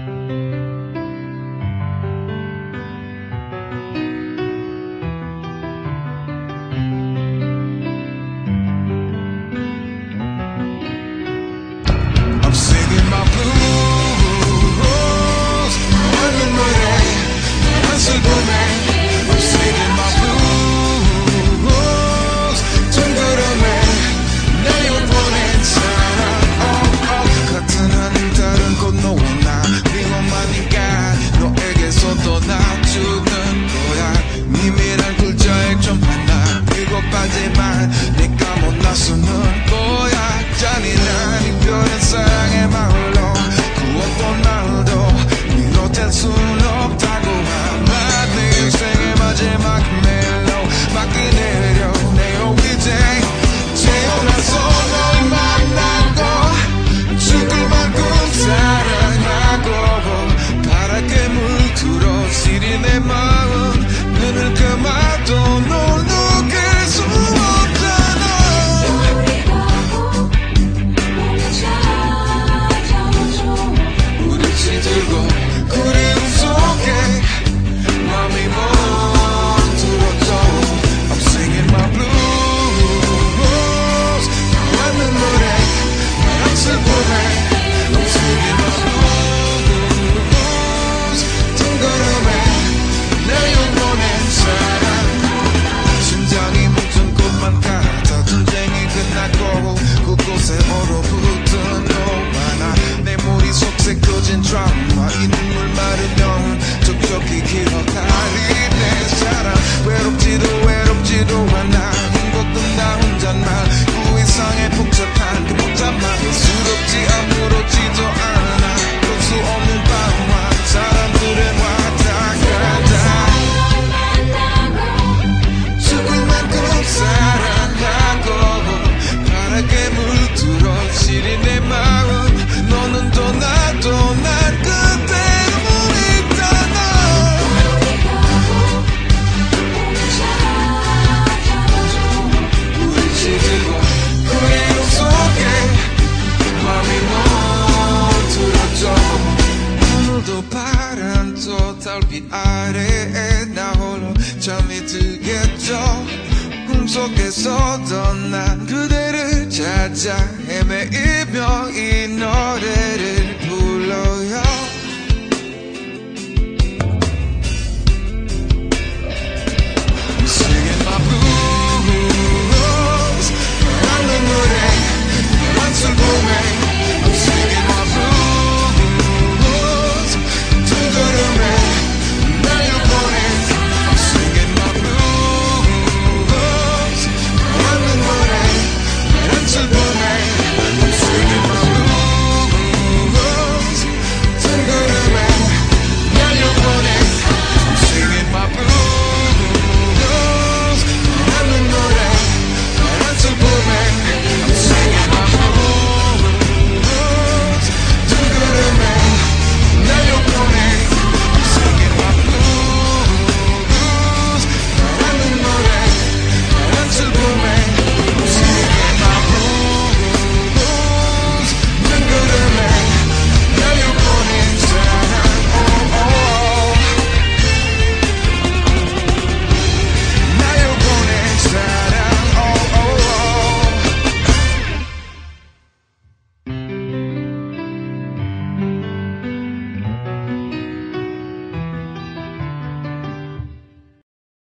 네가 못 나서는 거야. 잔인한 이별은 사랑의 말로 그 어떤 말도 위로될 순 없다고 아마 내 인생의 마지막 멜로 막기 내려 내 everyday 태어나서 널 만나고 죽을 만큼 사랑하고 바랗게 물들어 시린 내 마음 눈을 감아도 널 녹일 수 그곳에 얼어붙은 너와 나 내 머릿속 새겨진 드라마 이 눈물 마르면 촉촉히 기억하리 내 사랑 외롭지도 않아 행복은 나 혼잣말 그 이상의 복잡한 그 복잡한 예스럽지 아무렇지도 않아 볼 수 없는 밤과 사람들의 왔다 갔다 죽을 만큼 사랑하고 바랗게 물들어 시린 내 마음 너는 떠나도 난 그대로 있잖아 우리 지들과 그리움 속에 맘이 멈들었죠 오늘도 바람도 달빛 아래에 나 홀로 잠이 들겠죠 꿈속에서 떠난 그대를 찾아 헤매이며 이 노래를